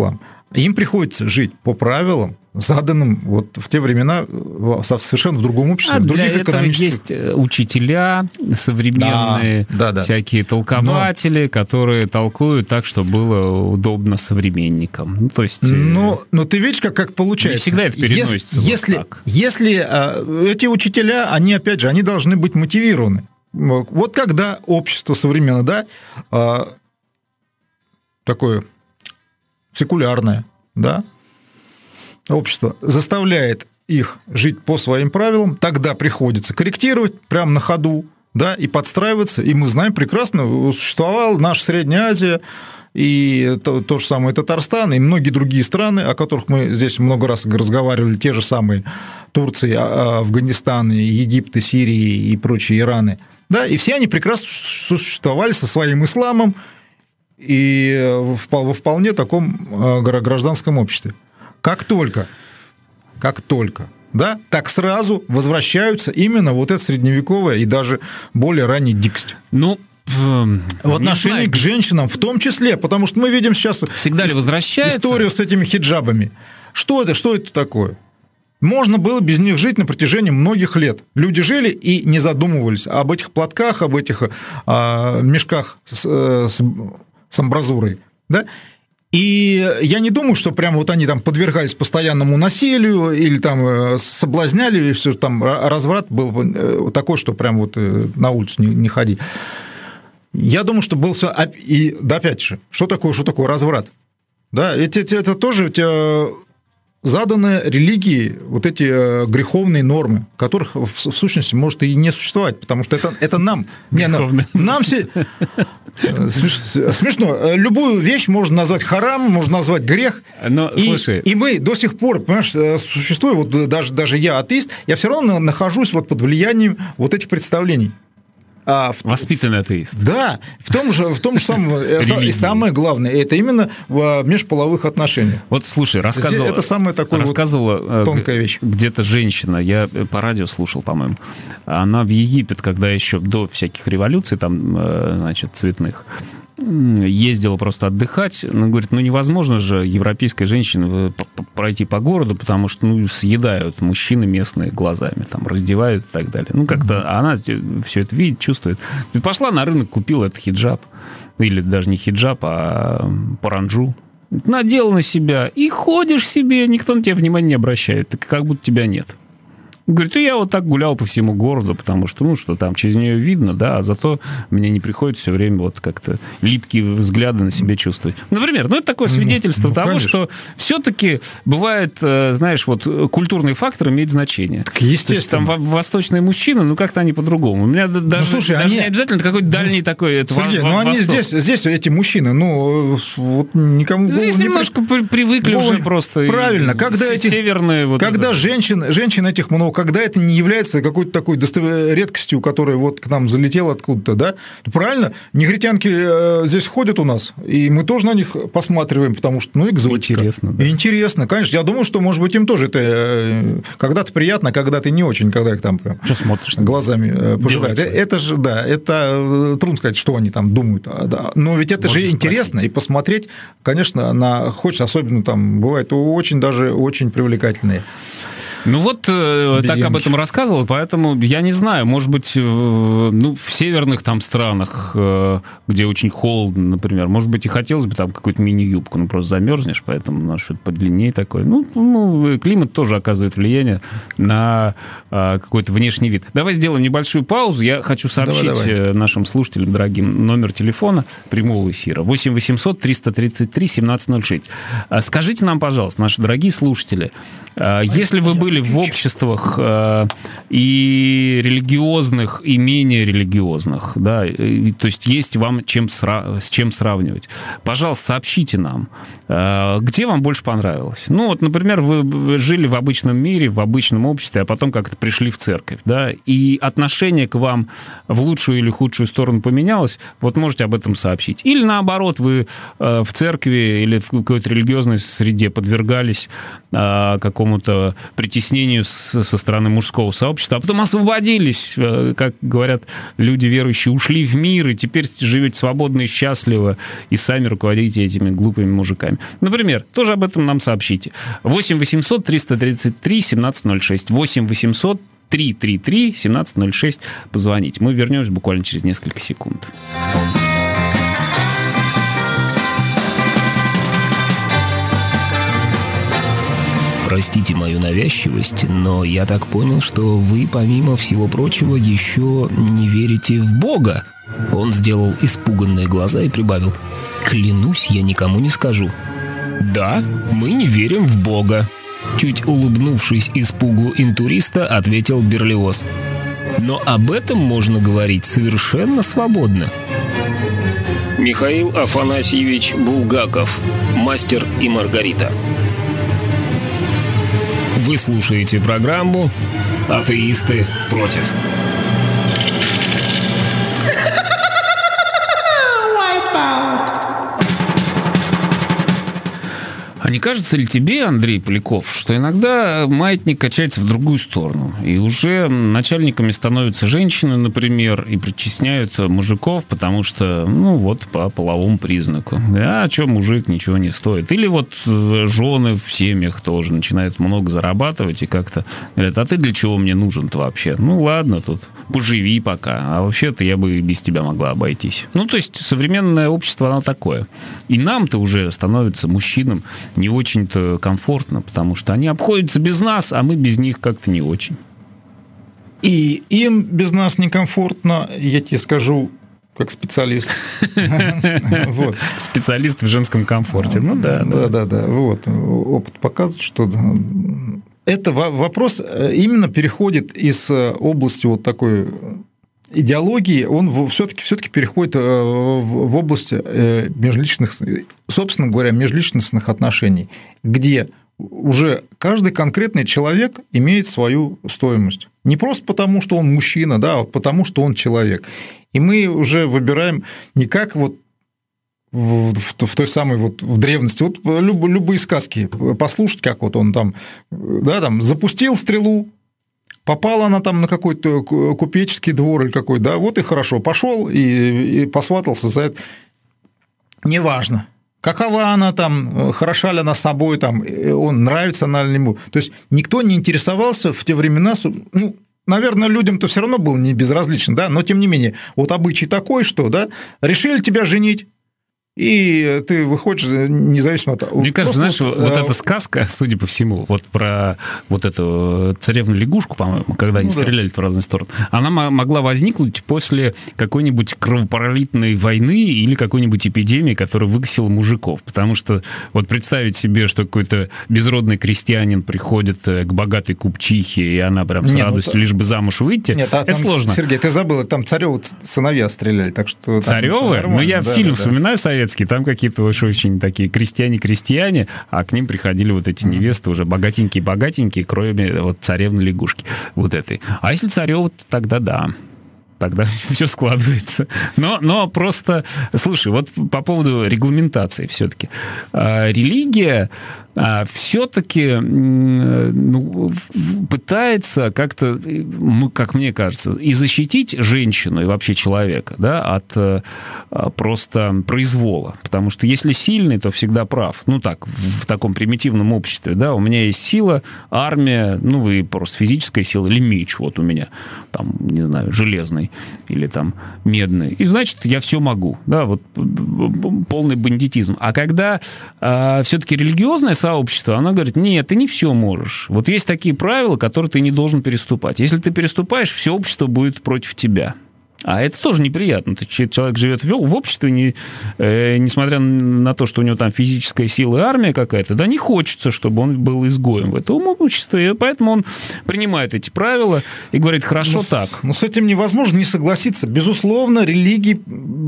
им приходится жить по правилам, заданным вот в те времена совершенно в другом обществе, а в других для экономических... этого есть учителя современные, да, да, да. всякие толкователи, но... которые толкуют так, чтобы было удобно современникам. Ну, то есть... Но, но ты видишь, как, как получается. Не всегда это переносится. Если, вот так. если а, эти учителя, они, опять же, они должны быть мотивированы. Вот когда общество современное, да, а, такое секулярное, да, общество заставляет их жить по своим правилам, тогда приходится корректировать прямо на ходу, да, и подстраиваться. И мы знаем прекрасно, существовала наша Средняя Азия, и то, то же самое Татарстан, и многие другие страны, о которых мы здесь много раз разговаривали, те же самые Турция, Афганистан, Египет, Сирия и прочие Ираны. Да, и все они прекрасно существовали со своим исламом и во вполне таком гражданском обществе. Как только, как только, да, так сразу возвращаются именно вот эта средневековая и даже более ранняя дикость. Ну, в отношении к женщинам в том числе, потому что мы видим сейчас всегда ли возвращается историю с этими хиджабами. Что это, что это такое? Можно было без них жить на протяжении многих лет. Люди жили и не задумывались об этих платках, об этих а, мешках с, с, с амбразурой, да? И я не думаю, что прямо вот они там подвергались постоянному насилию или там соблазняли, и все там разврат был такой, что прям вот на улицу не, не ходи. Я думаю, что был все... И да, опять же, что такое, что такое разврат? Да, это, это тоже эти заданы религии вот эти греховные нормы, которых в сущности может и не существовать, потому что это, это нам... Не, нам, нам все... Смешно. Любую вещь можно назвать харам, можно назвать грех. Но, и, слушай... и мы до сих пор, понимаешь, существуем, вот даже, даже я атеист, я все равно нахожусь вот под влиянием вот этих представлений. А в... Воспитанный атеист. Да, в том же, в том же самом... И самое главное, это именно в межполовых отношениях. Вот, слушай, рассказывала... Это самая такая рассказывала, вот тонкая вещь. Где-то женщина, я по радио слушал, по-моему, она в Египет, когда еще до всяких революций, там, значит, цветных, ездила просто отдыхать. Она говорит, ну невозможно же европейской женщине пройти по городу, потому что ну, съедают мужчины местные глазами, там, раздевают и так далее. Ну, как-то mm-hmm. она все это видит, чувствует. И пошла на рынок, купила этот хиджаб. Или даже не хиджаб, а паранджу. Надела на себя. И ходишь себе, никто на тебя внимания не обращает. Так как будто тебя нет. Говорит, я вот так гулял по всему городу, потому что, ну, что там через нее видно, да, а зато мне не приходится все время вот как-то липкие взгляды на себе чувствовать. Например, ну, это такое свидетельство ну, того, конечно. Что все-таки бывает, знаешь, вот культурный фактор имеет значение. Так, естественно. То есть, там восточные мужчины, ну, как-то они по-другому. У меня ну, даже, слушай, даже они... не обязательно какой-то дальний такой... Это Сергей, во- ну, восток. они здесь, здесь эти мужчины, ну, вот никому... Здесь не немножко при... привыкли голову... уже просто... Правильно, когда эти... Северные... Вот когда это... женщин, женщин этих много, когда это не является какой-то такой достов... редкостью, которая вот к нам залетела откуда-то, да? Правильно? Негритянки здесь ходят у нас, и мы тоже на них посматриваем, потому что, ну, экзотика. Интересно, да. И интересно, конечно. Я думаю, что, может быть, им тоже это когда-то приятно, когда-то не очень, когда их там прям что смотришь, глазами пожирают. Это же, да, это трудно сказать, что они там думают. Но ведь это Можно же интересно, спросить. И посмотреть, конечно, на хочется, особенно там бывает очень даже очень привлекательные. Ну вот Обезьянки. Так об этом рассказывал, поэтому я не знаю, может быть, ну, в северных там странах, где очень холодно, например, может быть, и хотелось бы там какую-то мини-юбку, ну, просто замерзнешь, поэтому надо что-то подлиннее такое. Ну, ну, климат тоже оказывает влияние на какой-то внешний вид. Давай сделаем небольшую паузу. Я хочу сообщить давай, давай. нашим слушателям, дорогим, номер телефона прямого эфира восемь восемьсот триста тридцать три семнадцать ноль шесть. Скажите нам, пожалуйста, наши дорогие слушатели, если вы были в обществах э, и религиозных, и менее религиозных, да, и, то есть есть вам чем сра- с чем сравнивать. Пожалуйста, сообщите нам, э, где вам больше понравилось. Ну, вот, например, вы жили в обычном мире, в обычном обществе, а потом как-то пришли в церковь, да, и отношение к вам в лучшую или худшую сторону поменялось, вот можете об этом сообщить. Или наоборот, вы э, в церкви или в какой-то религиозной среде подвергались э, какому-то притеснению, притеснению с, со стороны мужского сообщества, а потом освободились, как говорят люди верующие, ушли в мир, и теперь живете свободно и счастливо, и сами руководите этими глупыми мужиками. Например, тоже об этом нам сообщите. восемь восемьсот триста тридцать три семнадцать ноль шесть. восемь восемьсот триста тридцать три семнадцать ноль шесть. Позвонить. Мы вернемся буквально через несколько секунд. Простите мою навязчивость, но я так понял, что вы, помимо всего прочего, еще не верите в Бога. Он сделал испуганные глаза и прибавил: «Клянусь, я никому не скажу». «Да, мы не верим в Бога», — чуть улыбнувшись испугу интуриста, ответил Берлиоз. «Но об этом можно говорить совершенно свободно». Михаил Афанасьевич Булгаков. «Мастер и Маргарита». Вы слушаете программу «Атеисты против». А не кажется ли тебе, Андрей Поляков, что иногда маятник качается в другую сторону, и уже начальниками становятся женщины, например, и притесняют мужиков, потому что, ну, вот по половому признаку. А что мужик ничего не стоит? Или вот жены в семьях тоже начинают много зарабатывать и как-то говорят: а ты для чего мне нужен-то вообще? Ну, ладно, тут поживи пока, а вообще-то я бы без тебя могла обойтись. Ну, то есть современное общество, оно такое. И нам-то уже становится, мужчинам, не очень-то комфортно, потому что они обходятся без нас, а мы без них как-то не очень. И им без нас некомфортно, я тебе скажу, как специалист. Специалист в женском комфорте. Ну да. Да, да, да. Вот. Опыт показывает, что это вопрос именно переходит из области вот такой идеологии, он все-таки, все-таки переходит в область межличных, собственно говоря, межличностных отношений, где уже каждый конкретный человек имеет свою стоимость. Не просто потому, что он мужчина, да, а потому, что он человек. И мы уже выбираем не как вот в, в, в той самой вот в древности, вот люб, любые сказки послушать, как вот он там, да, там запустил стрелу, попала она там на какой-то купеческий двор или какой, да, вот и хорошо, пошел и, и посватался за это. Неважно, какова она там, хороша ли она собой, там, он нравится она или ему. То есть никто не интересовался в те времена, ну, наверное, людям-то все равно было не безразлично, да, но тем не менее, вот обычай такой, что, да, решили тебя женить, и ты выходишь независимо от... Мне кажется, знаешь, вот, вот эта сказка, судя по всему, вот про вот эту царевну-лягушку, по-моему, когда они ну, стреляли да. в разные стороны, она могла возникнуть после какой-нибудь кровопролитной войны или какой-нибудь эпидемии, которая выкосила мужиков. Потому что вот представить себе, что какой-то безродный крестьянин приходит к богатой купчихе, и она прям с Нет, радостью, ну, лишь бы замуж выйти, Нет, а это там, сложно. Сергей, ты забыл, там Царёвы сыновья стреляли, так что... Царёвы? Ну, я да, фильм да, вспоминаю, да. советский, там какие-то уж очень такие крестьяне-крестьяне, а к ним приходили вот эти невесты уже богатенькие-богатенькие, кроме вот царевны-лягушки вот этой. А если Царёва, то тогда да. Тогда все складывается. Но, но просто, слушай, вот по поводу регламентации все-таки. Религия все-таки ну, пытается как-то, как мне кажется, и защитить женщину и вообще человека, да, от просто произвола. Потому что если сильный, то всегда прав. Ну так, в таком примитивном обществе, да, у меня есть сила, армия, ну и просто физическая сила, или меч вот у меня, там, не знаю, железный или там медный. И значит, я все могу, да, вот полный бандитизм. А когда а, все-таки религиозное сообщество, оно говорит: нет, ты не все можешь. Вот есть такие правила, которые ты не должен переступать. Если ты переступаешь, все общество будет против тебя. А это тоже неприятно. Человек живет в обществе, не, э, несмотря на то, что у него там физическая сила и армия какая-то, да, не хочется, чтобы он был изгоем в этом обществе, и поэтому он принимает эти правила и говорит: хорошо, но, так. Но с этим невозможно не согласиться. Безусловно, религии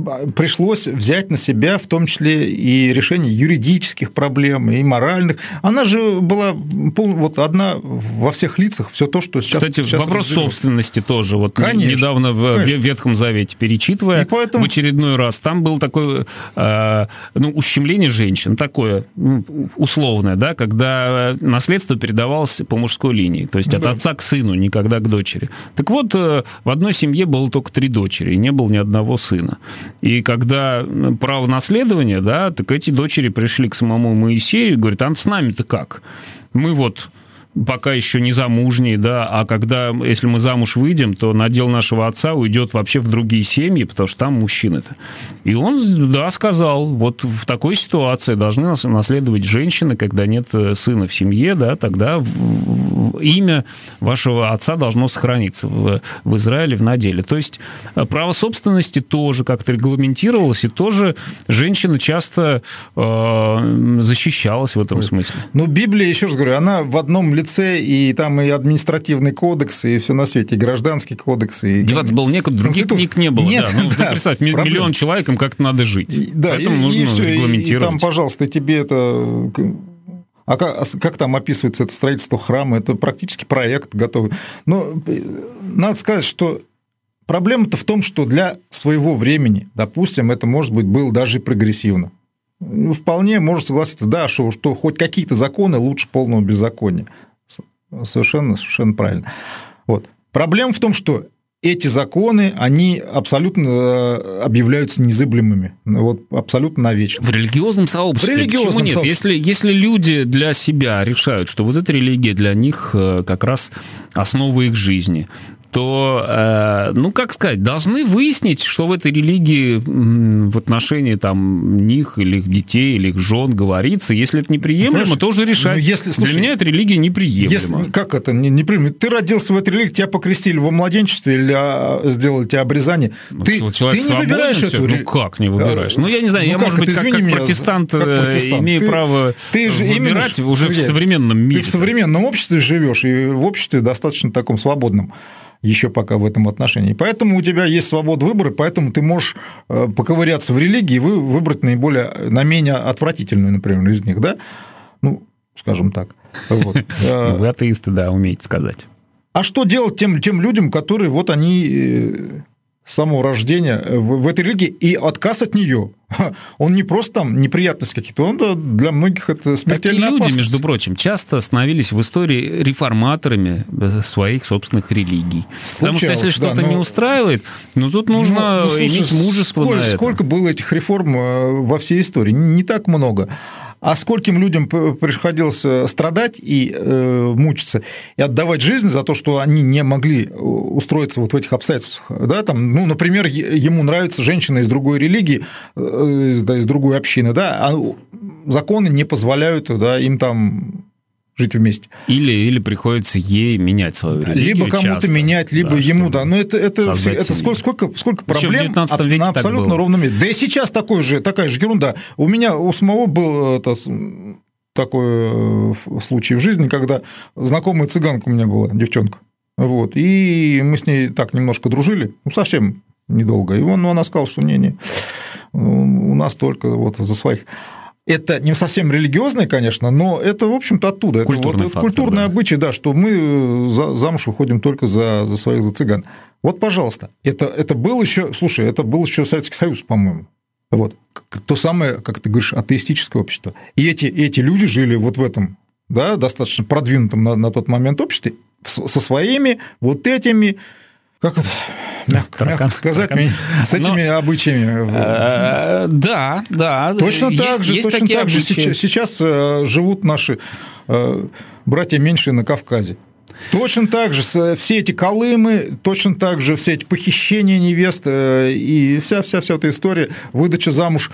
пришлось взять на себя в том числе и решение юридических проблем, и моральных. Она же была вот одна во всех лицах, все то, что сейчас... Кстати, сейчас вопрос разделено. Собственности тоже. Вот конечно, недавно в конечно. Ветхом Завете перечитывая поэтому... в очередной раз, там был такое э, ну, ущемление женщин, такое условное, да, когда наследство передавалось по мужской линии, то есть ну, от да. отца к сыну, никогда к дочери. Так вот, э, в одной семье было только три дочери, и не было ни одного сына. И когда право наследования, да, так эти дочери пришли к самому Моисею и говорят, а с нами-то как? Мы вот... пока еще не замужние, да, а когда, если мы замуж выйдем, то надел нашего отца уйдет вообще в другие семьи, потому что там мужчины-то. И он, да, сказал, вот в такой ситуации должны наследовать женщины, когда нет сына в семье, да, тогда имя вашего отца должно сохраниться в, в Израиле в наделе. То есть право собственности тоже как-то регламентировалось, и тоже женщина часто э, защищалась в этом смысле. Ну, Библия, еще раз говорю, она в одном лице, и там и административный кодекс, и все на свете, и гражданский кодекс. И... Деваться было некуда, других книг не было. Нет, да. Ну, да, представь, проблем. Миллион человек, им как-то надо жить. И, да, поэтому и, нужно и все, регламентировать. И, и там, пожалуйста, тебе это... А как, как там описывается это строительство храма? Это практически проект готовый. Но надо сказать, что проблема-то в том, что для своего времени, допустим, это, может быть, было даже и прогрессивно. Вполне можно согласиться, да, что, что хоть какие-то законы лучше полного беззакония. Совершенно, совершенно правильно. Вот. Проблема в том, что эти законы, они абсолютно объявляются незыблемыми, вот, абсолютно навечно. В религиозном сообществе. В религиозном Почему нет? Сообществе. Если, если люди для себя решают, что вот эта религия для них как раз основа их жизни, то, ну, как сказать, должны выяснить, что в этой религии в отношении там них или их детей, или их жен говорится. Если это неприемлемо, ну, то уже решать. Если, слушай, для меня эта религия неприемлема. Если, как это неприемлемо? Ты родился в этой религии, тебя покрестили во младенчестве или сделали тебе обрезание. Ну, ты, ты не выбираешь все? эту религию. Ну, как не выбираешь? Ну, я не знаю, ну, я, как, может быть, как, как, меня, протестант, как протестант имею ты, право ты же выбирать именно, уже Сергей, в современном мире. Ты в современном обществе живешь, и в обществе достаточно таком свободном. Еще пока в этом отношении. Поэтому у тебя есть свобода выбора, поэтому ты можешь поковыряться в религии и выбрать наиболее, наименее отвратительную, например, из них, да? Ну, скажем так. Вот. Вы атеисты, да, умеете сказать. А что делать тем, тем людям, которые вот они с самого рождения в, в этой религии, и отказ от нее? Он не просто там неприятности какие-то, он для многих это смертельная опасность. Такие люди, между прочим, часто становились в истории реформаторами своих собственных религий. Случалось, Потому что если что-то да, но... не устраивает, ну тут нужно ну, ну, слушай, иметь мужество сколь, на это. Сколько было этих реформ во всей истории? Не так много. А скольким людям приходилось страдать и э, мучиться, и отдавать жизнь за то, что они не могли устроиться вот в этих обстоятельствах. Да, там, ну, например, ему нравится женщина из другой религии, э, да, из другой общины, да, а законы не позволяют да, им там жить вместе. Или, или приходится ей менять свою религию. Либо кому-то часто, менять, либо да, ему, да. Но это, это, это сколько, сколько, сколько проблем на абсолютно ровном месте. Да и сейчас такой же, такая же ерунда. У меня у самого был это, такой случай в жизни, когда знакомая цыганка у меня была, девчонка. Вот, и мы с ней так немножко дружили, ну, совсем недолго. И он, она сказала, что не-не, у нас только вот за своих... Это не совсем религиозное, конечно, но это, в общем-то, оттуда. Культурный это вот, фактор, культурный да. обычай, да, что мы замуж выходим только за, за своих, за цыган. Вот, пожалуйста, это, это был еще, слушай, это был еще Советский Союз, по-моему. Вот. То самое, как ты говоришь, атеистическое общество. И эти, эти люди жили вот в этом, да, достаточно продвинутом на, на тот момент обществе, со своими вот этими... Как это, мягко, таракан, мягко сказать, таракан. С этими Но, обычаями? Э, да, да. Точно есть, так же, есть точно так же сейчас, сейчас живут наши братья меньшие на Кавказе. Точно так же все эти колымы, точно так же все эти похищения невест и вся-вся-вся эта история, выдача замуж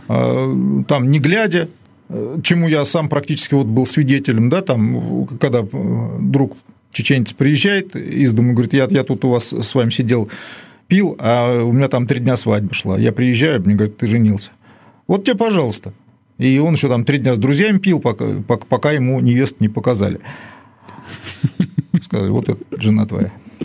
там не глядя, чему я сам практически вот был свидетелем, да, там, когда друг чеченец приезжает из дома и говорит, я, я тут у вас с вами сидел, пил, а у меня там три дня свадьба шла. Я приезжаю, мне говорят, ты женился. Вот тебе, пожалуйста. И он еще там три дня с друзьями пил, пока, пока ему невесту не показали. Сказали, вот это жена твоя.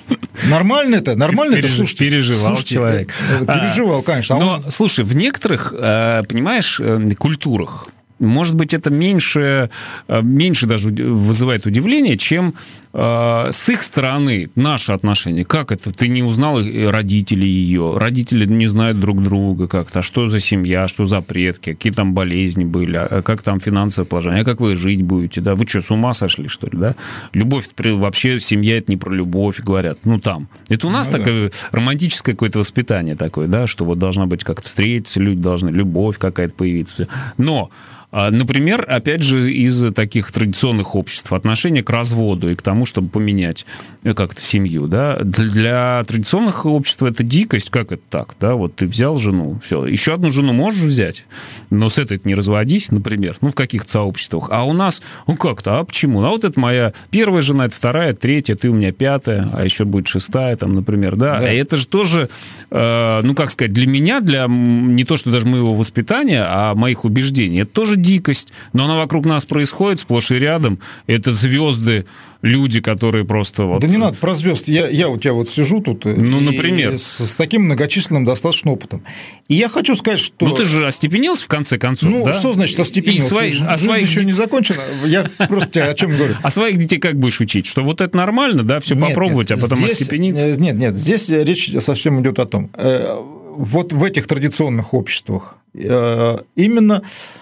Нормально это? Нормально это? Слушайте, переживал слушайте, человек. Переживал, конечно. А Но, он... слушай, в некоторых, понимаешь, культурах, может быть, это меньше, меньше даже вызывает удивление, чем э, с их стороны наше отношение. Как это? Ты не узнал родителей ее, родители не знают друг друга как-то, а что за семья, что за предки, какие там болезни были, а как там финансовое положение, а как вы жить будете, да? Вы что, с ума сошли, что ли, да? Любовь, вообще семья — это не про любовь, говорят, ну там. Это у нас ну, такое да. романтическое какое-то воспитание такое, да, что вот должна быть как-то встретиться, люди должны, любовь какая-то появиться. Но например, опять же, из таких традиционных обществ отношение к разводу и к тому, чтобы поменять как-то семью, да, для традиционных обществ это дикость, как это так, да, вот ты взял жену, все, еще одну жену можешь взять, но с этой не разводись, например, ну, в каких-то сообществах, а у нас, ну, как-то, а почему? А вот это моя первая жена, это вторая, третья, ты у меня пятая, а еще будет шестая, там, например, да, да. Это же тоже, э, ну, как сказать, для меня, для не то, что даже моего воспитания, а моих убеждений, это тоже дикость, но она вокруг нас происходит сплошь и рядом. Это звезды, люди, которые просто... Вот... Да не надо про звезд. Я, я у тебя вот сижу тут ну, например. С, с таким многочисленным достаточно опытом. И я хочу сказать, что... Ну, ты же остепенился в конце концов, Ну, да? что значит остепенился? Свои... Жизнь а своих... еще не закончена. Я просто тебе о чем говорю. А своих детей как будешь учить? Что вот это нормально, да, все попробовать, а потом здесь... остепениться? Нет, нет, здесь речь совсем идет о том. Вот в этих традиционных обществах именно...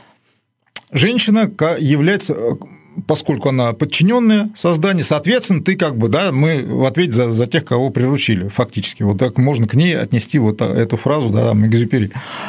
Женщина является, поскольку она подчиненное создание, соответственно, ты как бы, да, мы в ответе за, за тех, кого приручили, фактически. Вот так можно к ней отнести вот эту фразу, да, Экзюпери.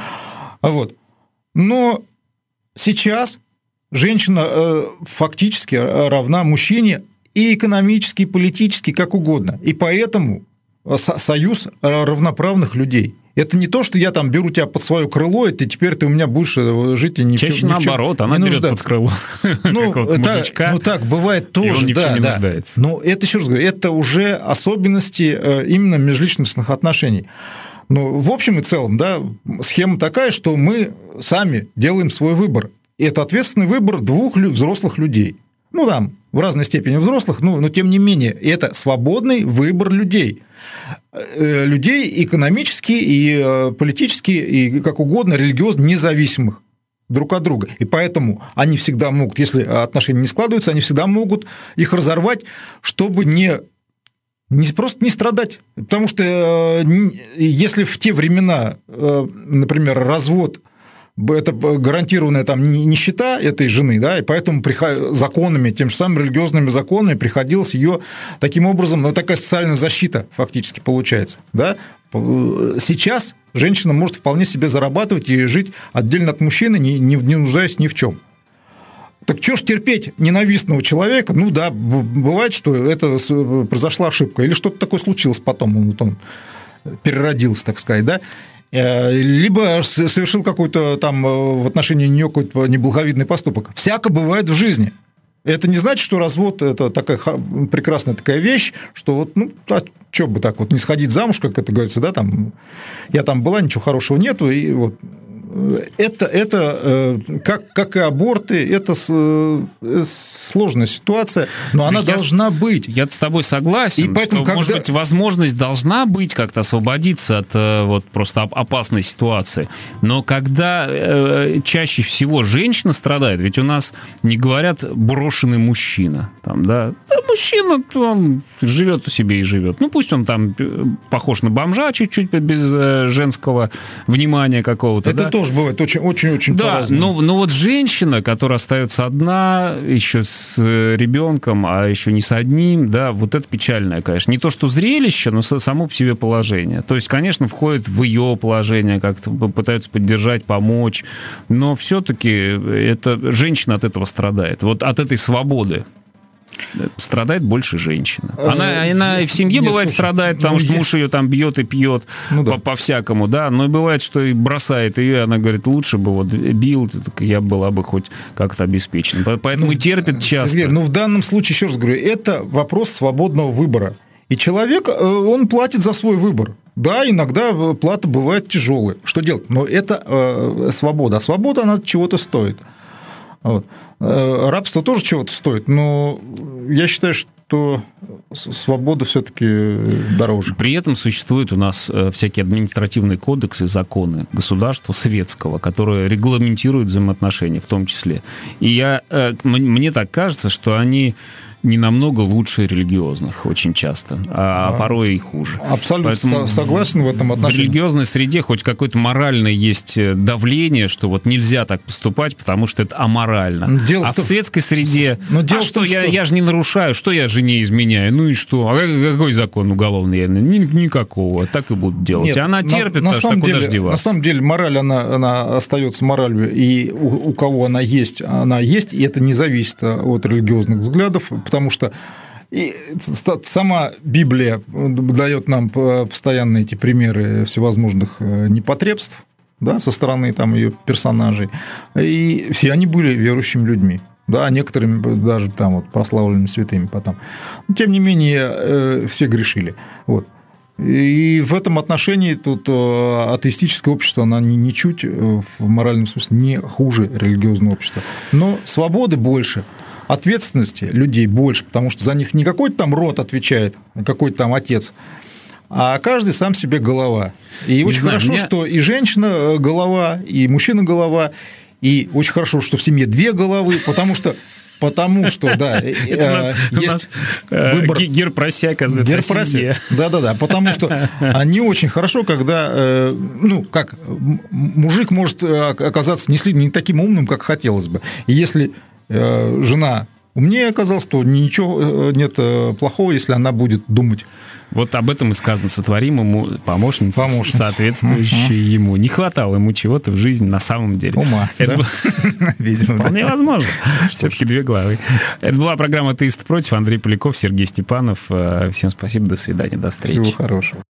Вот. Но сейчас женщина фактически равна мужчине и экономически, и политически, как угодно. И поэтому союз равноправных людей. Это не то, что я там беру тебя под свое крыло, и ты теперь ты у меня будешь жить и ни Чаще в чем, наоборот, она берет под крыло ну, какого-то так, мужичка, ну так бывает тоже, и он ни в да, чем не да. нуждается. Но это, еще раз говорю, это уже особенности именно межличностных отношений. Но в общем и целом, да, схема такая, что мы сами делаем свой выбор. И это ответственный выбор двух взрослых людей. Ну, там, в разной степени взрослых, но, но тем не менее, это свободный выбор людей. Людей экономически, и политически, и как угодно, религиозно независимых друг от друга. И поэтому они всегда могут, если отношения не складываются, они всегда могут их разорвать, чтобы не, не просто не страдать. Потому что если в те времена, например, развод это гарантированная там нищета этой жены, да, и поэтому законами, тем же самым религиозными законами приходилось ее таким образом, ну, такая социальная защита фактически получается, да. Сейчас женщина может вполне себе зарабатывать и жить отдельно от мужчины, не, не, не нуждаясь ни в чем. Так что ж терпеть ненавистного человека? Ну да, бывает, что это произошла ошибка, или что-то такое случилось потом, он, вот он переродился, так сказать, да. Либо совершил какой-то там в отношении нее какой-то неблаговидный поступок. Всяко бывает в жизни. Это не значит, что развод – это такая прекрасная такая вещь, что вот, ну, а что бы так вот не сходить замуж, как это говорится, да, там, я там была, ничего хорошего нету, и вот. Это, это как, как и аборты, это сложная ситуация, но она я, должна быть. Я с тобой согласен, и поэтому, что, когда... может быть, возможность должна быть как-то освободиться от вот, просто опасной ситуации. Но когда э, чаще всего женщина страдает, ведь у нас не говорят брошенный мужчина. Там, да? Да, мужчина, он живет у себя и живет. Ну, пусть он там похож на бомжа чуть-чуть без женского внимания какого-то. Это да? тоже бывает очень-очень да, по-разному. Но, но вот женщина, которая остается одна, еще с ребенком, а еще не с одним, да, вот это печальное, конечно. Не то, что зрелище, но само по себе положение. То есть, конечно, входит в ее положение, как-то пытаются поддержать, помочь, но все-таки это, женщина от этого страдает, вот от этой свободы. Страдает больше женщина. Она, она и в семье Нет, бывает слушай, страдает, потому ну, что я... муж ее там бьет и пьет ну, да. по-всякому, да, но и бывает, что и бросает ее, и она говорит, лучше бы вот бил, я была бы хоть как-то обеспечена. Поэтому ну, и терпит часто. Сергей, ну, в данном случае, еще раз говорю, это вопрос свободного выбора. И человек, он платит за свой выбор. Да, иногда плата бывает тяжелая. Что делать? Но это э, свобода. А свобода, она чего-то стоит. Вот. Рабство тоже чего-то стоит, но я считаю, что свобода все-таки дороже. При этом существуют у нас всякие административные кодексы, законы государства светского, которые регламентируют взаимоотношения в том числе. И я, мне так кажется, что они не намного лучше религиозных очень часто, а, а порой и хуже. Абсолютно Поэтому согласен в этом отношении. В религиозной среде хоть какое-то моральное есть давление, что вот нельзя так поступать, потому что это аморально. Дело а в, том... в светской среде, Но а что, том, я, что я же не нарушаю, что я жене изменяю, ну и что? А какой закон уголовный? Никакого, так и будут делать. Нет, и она терпит, на, на что куда же деваться. На самом деле мораль, она, она остается моралью, и у, у кого она есть, она есть, и это не зависит от религиозных взглядов, потому что и сама Библия дает нам постоянно эти примеры всевозможных непотребств, да, со стороны там, ее персонажей, и все они были верующими людьми. Да, некоторыми даже там вот прославленными святыми потом. Но, тем не менее, все грешили. Вот. И в этом отношении тут атеистическое общество, оно ничуть в моральном смысле не хуже религиозного общества. Но свободы больше, ответственности людей больше, потому что за них не какой-то там род отвечает, какой-то там отец, а каждый сам себе голова. И не очень знаю, хорошо, меня... что и женщина голова, и мужчина голова, и очень хорошо, что в семье две головы, потому что Потому что, да, есть выбор. Гер-прося, оказывается, Гер-прося. Да-да-да, потому что они очень хорошо, когда, ну, как, мужик может оказаться не таким умным, как хотелось бы. И если жена умнее оказалась, то ничего нет плохого, если она будет думать. Вот об этом и сказано: сотворим ему помощницу, Помощница. соответствующую uh-huh. ему. Не хватало ему чего-то в жизни на самом деле. Ума, это да? Видимо, вполне возможно. Все-таки две головы. Это была программа «Атеисты против». Андрей Поляков, Сергей Степанов. Всем спасибо, до свидания, до встречи. Всего хорошего.